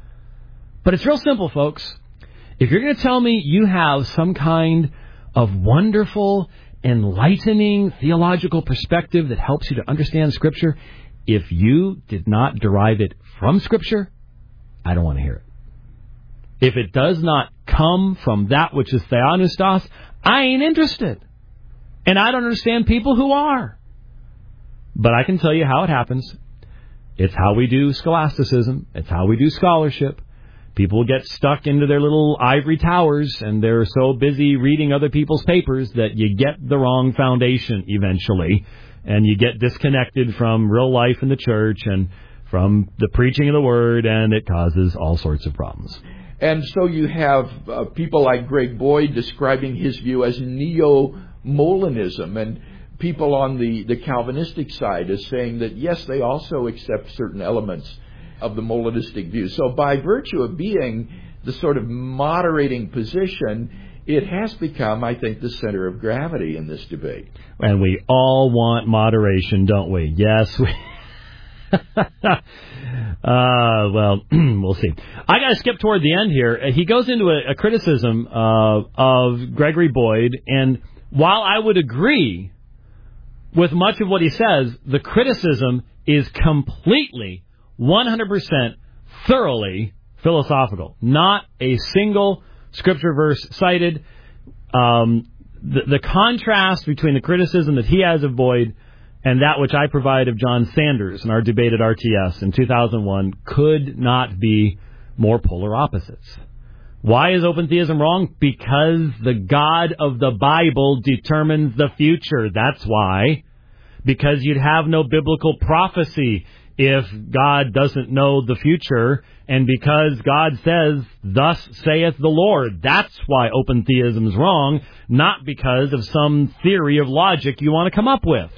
But it's real simple, folks. If you're going to tell me you have some kind of wonderful, enlightening theological perspective that helps you to understand Scripture, if you did not derive it from Scripture, I don't want to hear it. If it does not come from that which is theopneustos, I ain't interested. And I don't understand people who are. But I can tell you how it happens. It's how we do scholasticism. It's how we do scholarship. People get stuck into their little ivory towers, and they're so busy reading other people's papers that you get the wrong foundation eventually, and you get disconnected from real life in the church and from the preaching of the Word, and it causes all sorts of problems. And so you have uh, people like Greg Boyd describing his view as neo-Molinism, and people on the, the Calvinistic side as saying that, yes, they also accept certain elements of the Molinistic view. So by virtue of being the sort of moderating position, it has become, I think, the center of gravity in this debate. And we all want moderation, don't we? Yes, we... uh, well, we'll see. I got to skip toward the end here. He goes into a, a criticism uh, of Gregory Boyd, and while I would agree with much of what he says, the criticism is completely one hundred percent thoroughly philosophical. Not a single scripture verse cited. Um, the, the contrast between the criticism that he has of Boyd and that which I provide of John Sanders in our debate at R T S in two thousand one could not be more polar opposites. Why is open theism wrong? Because the God of the Bible determines the future. That's why. Because you'd have no biblical prophecy if God doesn't know the future, and because God says, thus saith the Lord. That's why open theism is wrong, not because of some theory of logic you want to come up with.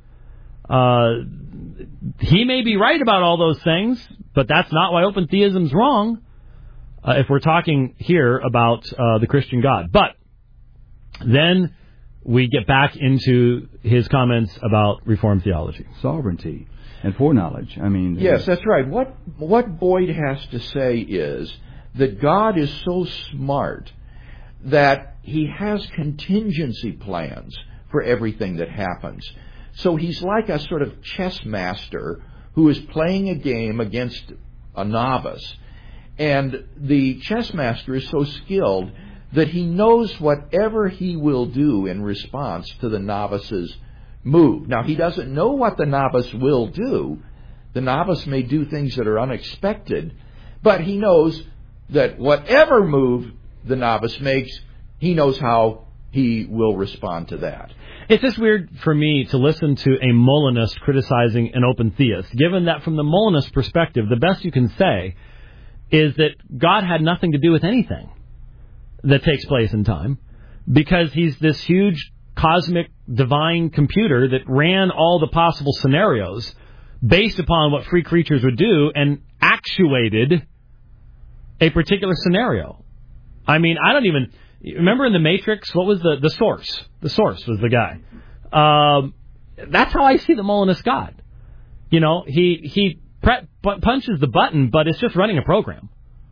Uh, he may be right about all those things, but that's not why open theism is wrong, uh, if we're talking here about uh, the Christian God. But then we get back into his comments about Reformed theology. Sovereignty and foreknowledge. I mean, yes, that's right. What what Boyd has to say is that God is so smart that he has contingency plans for everything that happens. So he's like a sort of chess master who is playing a game against a novice. And the chess master is so skilled that he knows whatever he will do in response to the novice's move. Now, he doesn't know what the novice will do. The novice may do things that are unexpected, but he knows that whatever move the novice makes, he knows how he will respond to that. It's just weird for me to listen to a Molinist criticizing an open theist, given that from the Molinist perspective, the best you can say is that God had nothing to do with anything that takes place in time, because he's this huge cosmic divine computer that ran all the possible scenarios based upon what free creatures would do and actuated a particular scenario. I mean, I don't even... Remember in The Matrix, what was the, the source? The source was the guy. Um, that's how I see the Molinist God. You know, he he pre- punches the button, but it's just running a program.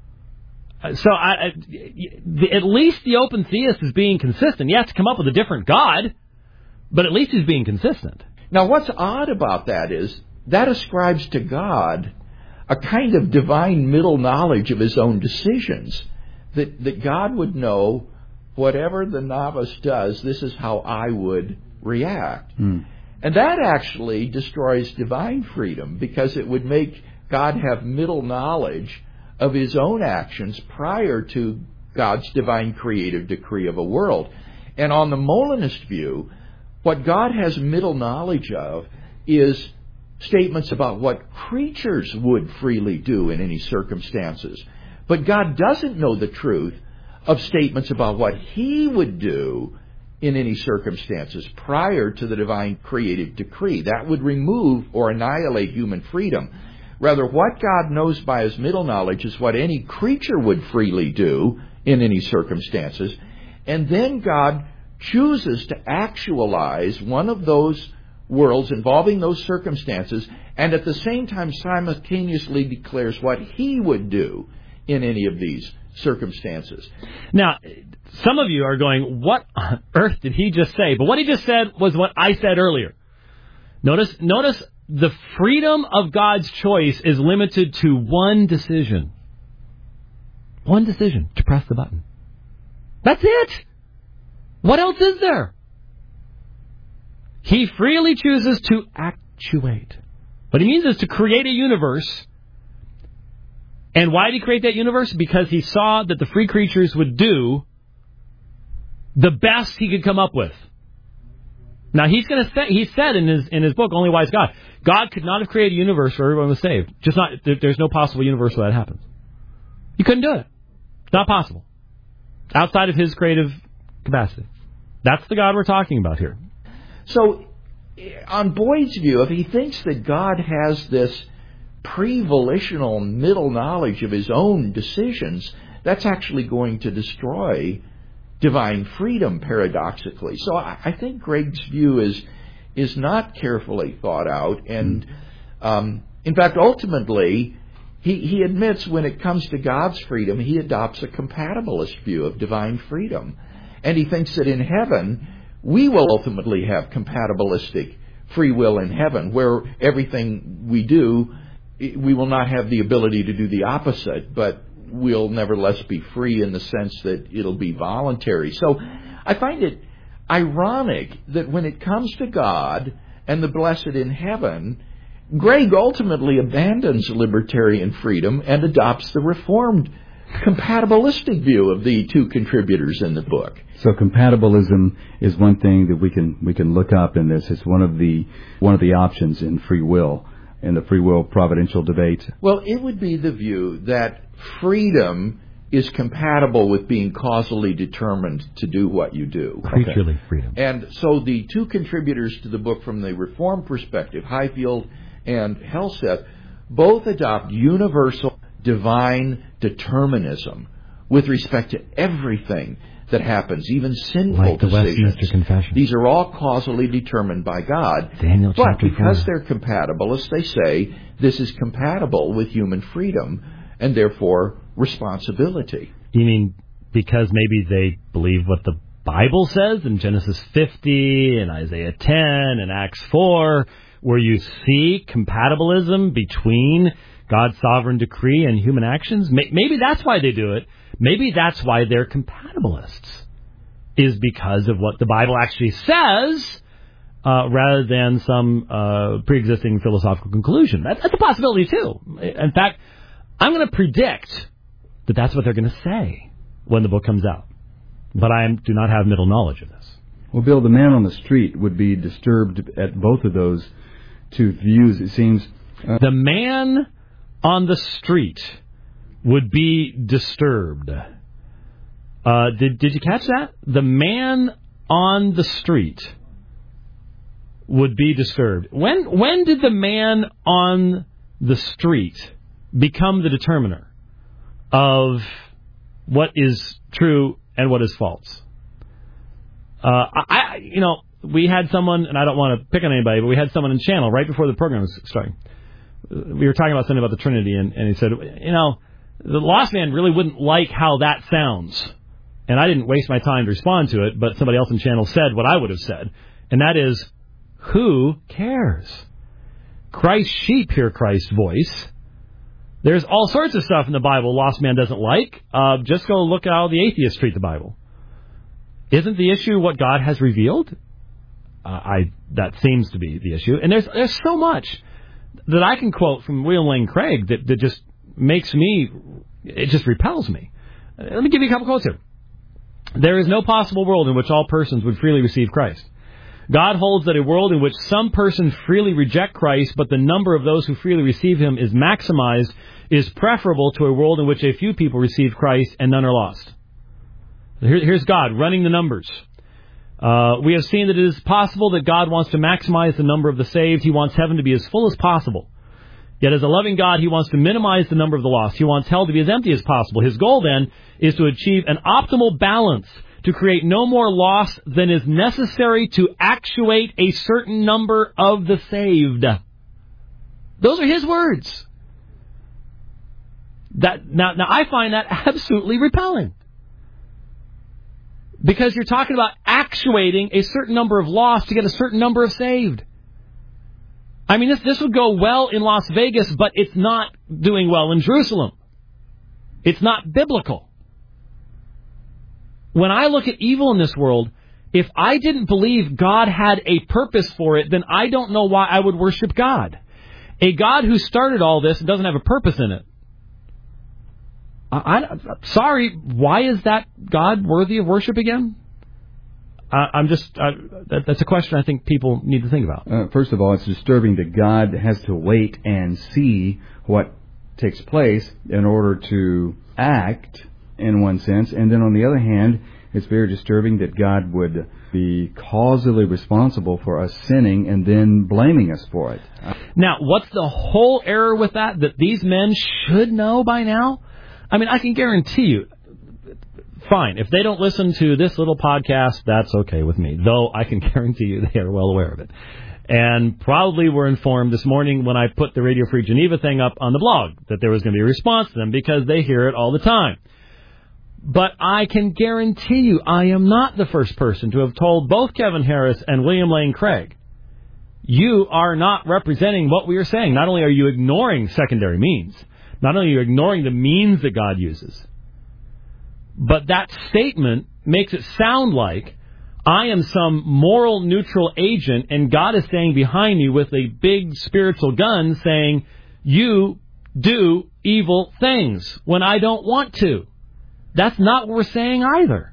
So I, I, at least the open theist is being consistent. He has to come up with a different God, but at least he's being consistent. Now, what's odd about that is that ascribes to God a kind of divine middle knowledge of his own decisions, that, that God would know whatever the novice does, this is how I would react. Mm. And that actually destroys divine freedom, because it would make God have middle knowledge of his own actions prior to God's divine creative decree of a world. And on the Molinist view, what God has middle knowledge of is statements about what creatures would freely do in any circumstances. But God doesn't know the truth of statements about what he would do in any circumstances prior to the divine creative decree. That would remove or annihilate human freedom. Rather, what God knows by his middle knowledge is what any creature would freely do in any circumstances. And then God chooses to actualize one of those worlds involving those circumstances, and at the same time simultaneously declares what he would do in any of these circumstances. Now, some of you are going, what on earth did he just say? But what he just said was what I said earlier. Notice, notice the freedom of God's choice is limited to one decision. One decision, to press the button. That's it. What else is there? He freely chooses to act you wait. What he means is to create a universe. And why did he create that universe? Because he saw that the free creatures would do the best he could come up with. Now, he's going to say, he said in his in his book, Only Wise God, God could not have created a universe where everyone was saved. Just not, there, there's no possible universe where that happens. He couldn't do it. It's not possible. Outside of his creative capacity. That's the God we're talking about here. So, on Boyd's view, if he thinks that God has this pre-volitional middle knowledge of his own decisions, that's actually going to destroy divine freedom, paradoxically. So I, I think Greg's view is is not carefully thought out, and um, in fact, ultimately, he, he admits when it comes to God's freedom, he adopts a compatibilist view of divine freedom. And he thinks that in heaven, we will ultimately have compatibilistic free will in heaven, where everything we do, we will not have the ability to do the opposite, but we'll nevertheless be free in the sense that it'll be voluntary. So I find it ironic that when it comes to God and the blessed in heaven, Greg ultimately abandons libertarian freedom and adopts the Reformed compatibilistic view of the two contributors in the book. So compatibilism is one thing that we can we can look up in this. It's one of the one of the options in free will, in the free will providential debate. Well, it would be the view that freedom is compatible with being causally determined to do what you do. Creaturely okay. freedom. And so the two contributors to the book from the Reformed perspective, Highfield and Helseth, both adopt universal divine determinism with respect to everything that happens, even sinful like the decisions. Westminster Confession. These are all causally determined by God. Daniel but chapter because four. they're compatibilists, they say this is compatible with human freedom and therefore responsibility. You mean because maybe they believe what the Bible says in Genesis fifty and Isaiah ten and Acts four, where you see compatibilism between God's sovereign decree and human actions? Maybe that's why they do it. Maybe that's why they're compatibilists, is because of what the Bible actually says, uh, rather than some uh, pre-existing philosophical conclusion. That, that's a possibility, too. In fact, I'm going to predict that that's what they're going to say when the book comes out. But I do not have middle knowledge of this. Well, Bill, the man on the street would be disturbed at both of those two views, it seems. Uh, the man on the street would be disturbed. Uh, did did you catch that? The man on the street would be disturbed. When when did the man on the street become the determiner of what is true and what is false? Uh, I you know we had someone, and I don't want to pick on anybody, but we had someone in channel right before the program was starting. We were talking about something about the Trinity, and, and he said, you know, the lost man really wouldn't like how that sounds. And I didn't waste my time to respond to it, but somebody else in channel said what I would have said, and that is, who cares? Christ's sheep hear Christ's voice. There's all sorts of stuff in the Bible lost man doesn't like. Uh, just go look at how the atheists treat the Bible. Isn't the issue what God has revealed? Uh, I that seems to be the issue. And there's there's so much that I can quote from William Lane Craig that, that just makes me, it just repels me. Let me give you a couple quotes here. There is no possible world in which all persons would freely receive Christ. God holds that a world in which some persons freely reject Christ, but the number of those who freely receive him is maximized, is preferable to a world in which a few people receive Christ and none are lost. Here, here's God running the numbers. Uh, we have seen that it is possible that God wants to maximize the number of the saved. He wants heaven to be as full as possible. Yet as a loving God, he wants to minimize the number of the lost. He wants hell to be as empty as possible. His goal, then, is to achieve an optimal balance, to create no more loss than is necessary to actuate a certain number of the saved. Those are his words. That now, now I find that absolutely repelling. Because you're talking about actuating a certain number of lost to get a certain number of saved. I mean, this this would go well in Las Vegas, but it's not doing well in Jerusalem. It's not biblical. When I look at evil in this world, If I didn't believe God had a purpose for it, then I don't know why I would worship God. A God who started all this and doesn't have a purpose in it. I, I, sorry, why is that God worthy of worship again? I, I'm just, I, that, that's a question I think people need to think about. Uh, first of all, it's disturbing that God has to wait and see what takes place in order to act, in one sense. And then on the other hand, it's very disturbing that God would be causally responsible for us sinning and then blaming us for it. Now, what's the whole error with that? That these men should know by now? I mean, I can guarantee you, fine, if they don't listen to this little podcast, that's okay with me. Though I can guarantee you they are well aware of it. And probably were informed this morning when I put the Radio Free Geneva thing up on the blog that there was going to be a response to them because they hear it all the time. But I can guarantee you I am not the first person to have told both Kevin Harris and William Lane Craig, you are not representing what we are saying. Not only are you ignoring secondary means, not only are you ignoring the means that God uses, but that statement makes it sound like I am some moral neutral agent and God is standing behind me with a big spiritual gun saying, you do evil things when I don't want to. That's not what we're saying either.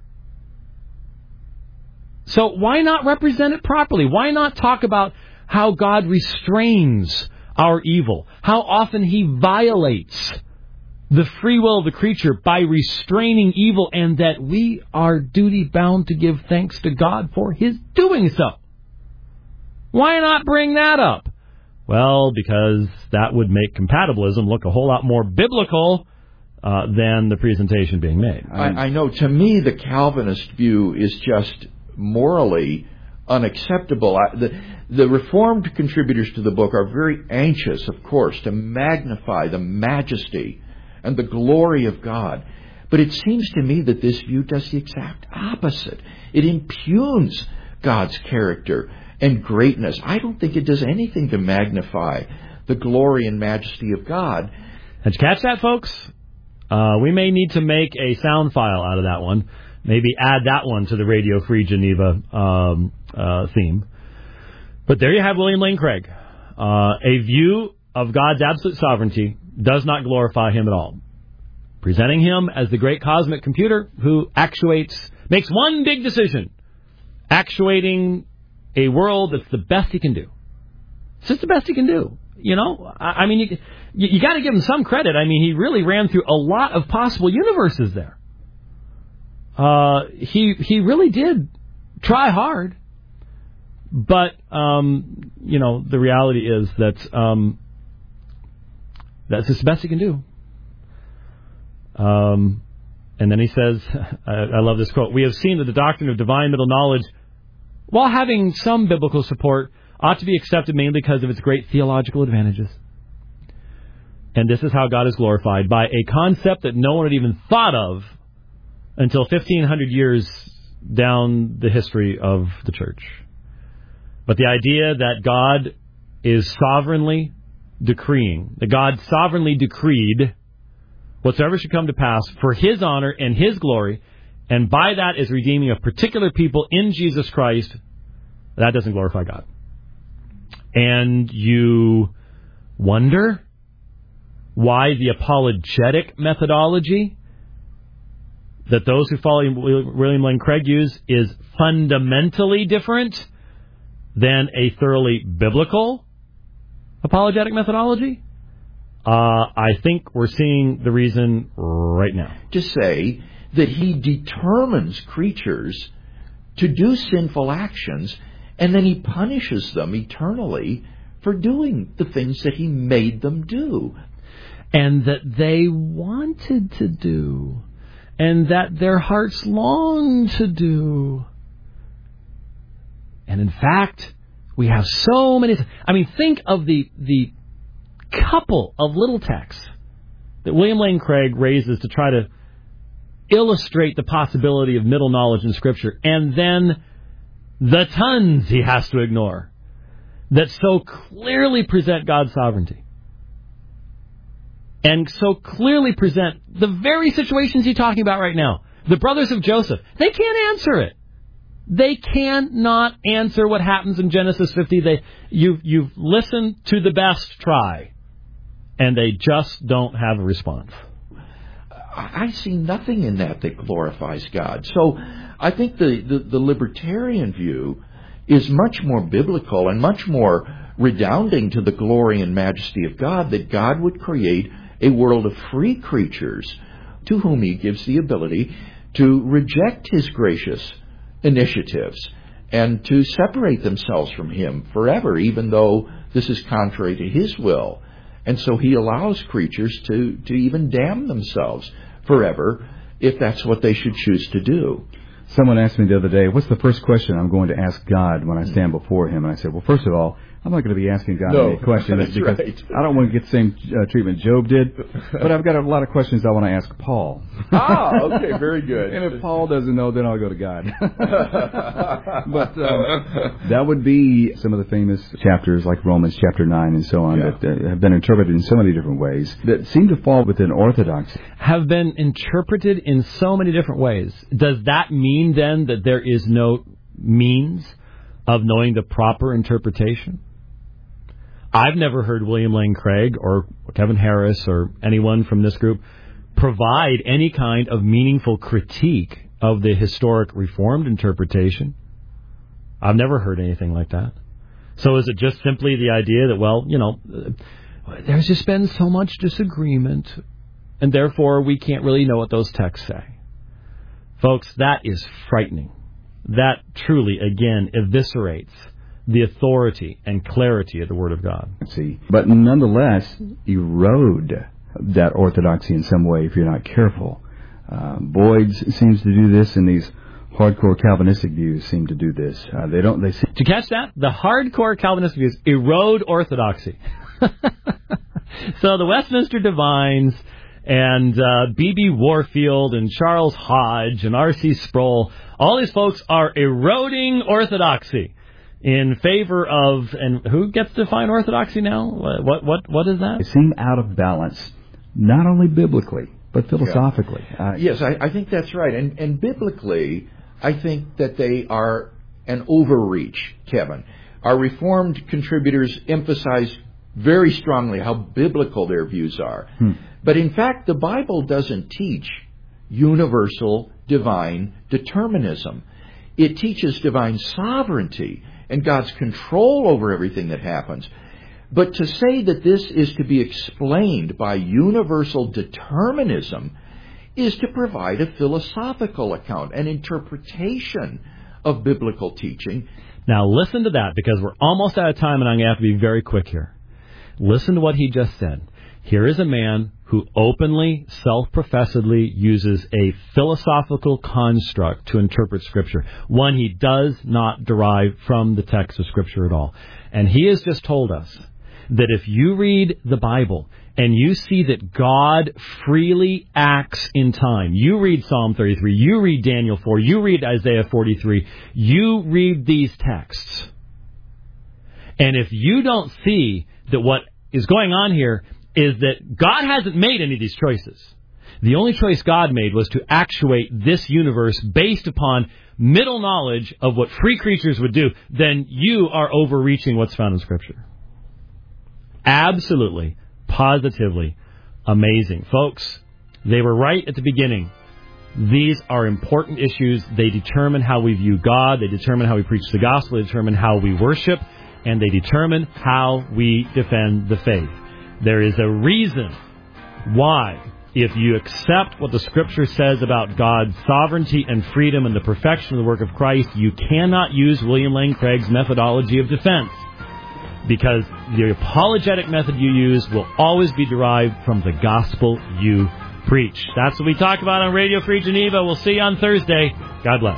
So why not represent it properly? Why not talk about how God restrains our evil, how often he violates the free will of the creature by restraining evil, and that we are duty-bound to give thanks to God for his doing so? Why not bring that up? Well, because that would make compatibilism look a whole lot more biblical uh, than the presentation being made. I, I know. To me, the Calvinist view is just morally unacceptable. I, the, the Reformed contributors to the book are very anxious, of course, to magnify the majesty and the glory of God. But it seems to me that this view does the exact opposite. It impugns God's character and greatness. I don't think it does anything to magnify the glory and majesty of God. Did you catch that, folks? Uh, we may need to make a sound file out of that one. Maybe add that one to the Radio Free Geneva um, uh, theme. But there you have William Lane Craig. Uh, a view of God's absolute sovereignty does not glorify him at all. Presenting him as the great cosmic computer who actuates, makes one big decision, actuating a world that's the best he can do. It's just the best he can do. You know, I, I mean, you, you, you got to give him some credit. I mean, he really ran through a lot of possible universes there. Uh, he he really did try hard, but um, you know, the reality is that um, that's just the best he can do. Um, and then he says, I, I love this quote: "We have seen that the doctrine of divine middle knowledge, while having some biblical support, ought to be accepted mainly because of its great theological advantages. And this is how God is glorified, by a concept that no one had even thought of until fifteen hundred years down the history of the church. But the idea that God is sovereignly decreeing, that God sovereignly decreed whatsoever should come to pass for his honor and his glory, and by that is redeeming a particular people in Jesus Christ, that doesn't glorify God. And you wonder why the apologetic methodology that those who follow William Lane Craig use is fundamentally different than a thoroughly biblical apologetic methodology? Uh, I think we're seeing the reason right now. To say that he determines creatures to do sinful actions, and then he punishes them eternally for doing the things that he made them do. And that they wanted to do. And that their hearts long to do. And in fact, we have so many... I mean, think of the the couple of little texts that William Lane Craig raises to try to illustrate the possibility of middle knowledge in Scripture. And then the tons he has to ignore that so clearly present God's sovereignty. And so clearly present the very situations he's talking about right now. The brothers of Joseph, they can't answer it. They cannot answer what happens in Genesis fifty. They, you've, you've listened to the best try, and they just don't have a response. I see nothing in that that glorifies God. So I think the, the, the libertarian view is much more biblical and much more redounding to the glory and majesty of God, that God would create a world of free creatures to whom He gives the ability to reject His gracious initiatives and to separate themselves from Him forever, even though this is contrary to His will. And so He allows creatures to, to even damn themselves forever if that's what they should choose to do. Someone asked me the other day, what's the first question I'm going to ask God when I stand before Him? And I said, well, first of all, I'm not going to be asking God no, any questions because right. I don't want to get the same uh, treatment Job did. But I've got a lot of questions I want to ask Paul. Ah, okay, very good. And if Paul doesn't know, then I'll go to God. But um, that would be some of the famous chapters like Romans chapter nine and so on yeah. that uh, have been interpreted in so many different ways that seem to fall within orthodoxy. Have been interpreted in so many different ways. Does that mean then that there is no means of knowing the proper interpretation? I've never heard William Lane Craig or Kevin Harris or anyone from this group provide any kind of meaningful critique of the historic Reformed interpretation. I've never heard anything like that. So is it just simply the idea that, well, you know, there's just been so much disagreement, and therefore we can't really know what those texts say? Folks, that is frightening. That truly, again, eviscerates the authority and clarity of the Word of God. See, but nonetheless, erode that orthodoxy in some way if you're not careful. Uh, Boyd seems to do this, and these hardcore Calvinistic views seem to do this. Uh, they don't. They. Seem to catch that, the hardcore Calvinistic views erode orthodoxy. So the Westminster Divines and uh, B B Warfield and Charles Hodge and R C Sproul, all these folks are eroding orthodoxy in favor of, and who gets to define orthodoxy now? What what what is that? They seem out of balance, not only biblically, but philosophically. Yeah. Uh, yes, I, I think that's right. And, and biblically, I think that they are an overreach, Kevin. Our Reformed contributors emphasize very strongly how biblical their views are. Hmm. But in fact, the Bible doesn't teach universal divine determinism. It teaches divine sovereignty and God's control over everything that happens. But to say that this is to be explained by universal determinism is to provide a philosophical account, an interpretation of biblical teaching. Now listen to that, because we're almost out of time and I'm going to have to be very quick here. Listen to what he just said. Here is a man who openly, self-professedly uses a philosophical construct to interpret Scripture, one he does not derive from the text of Scripture at all. And he has just told us that if you read the Bible and you see that God freely acts in time, you read Psalm thirty-three, you read Daniel four, you read Isaiah forty-three, you read these texts, and if you don't see that what is going on here is that God hasn't made any of these choices. The only choice God made was to actuate this universe based upon middle knowledge of what free creatures would do. Then you are overreaching what's found in Scripture. Absolutely, positively amazing. Folks, they were right at the beginning. These are important issues. They determine how we view God. They determine how we preach the gospel. They determine how we worship. And they determine how we defend the faith. There is a reason why, if you accept what the Scripture says about God's sovereignty and freedom and the perfection of the work of Christ, you cannot use William Lane Craig's methodology of defense, because the apologetic method you use will always be derived from the gospel you preach. That's what we talk about on Radio Free Geneva. We'll see you on Thursday. God bless.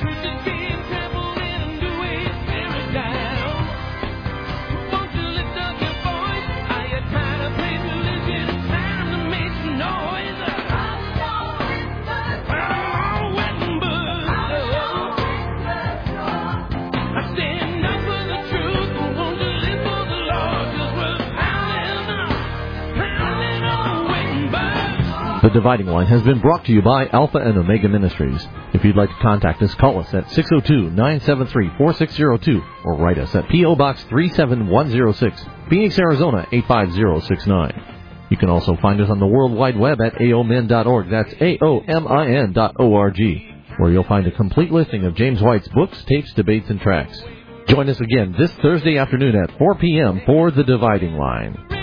Lift up The Dividing Line has been brought to you by Alpha and Omega Ministries. If you'd like to contact us, call us at six oh two, nine seven three, four six oh two or write us at P O. Box three seven one oh six, Phoenix, Arizona eight five zero six nine. You can also find us on the World Wide Web at A O M I N dot org. That's A O M I N dot O R G, where you'll find a complete listing of James White's books, tapes, debates, and tracts. Join us again this Thursday afternoon at four p.m. for The Dividing Line.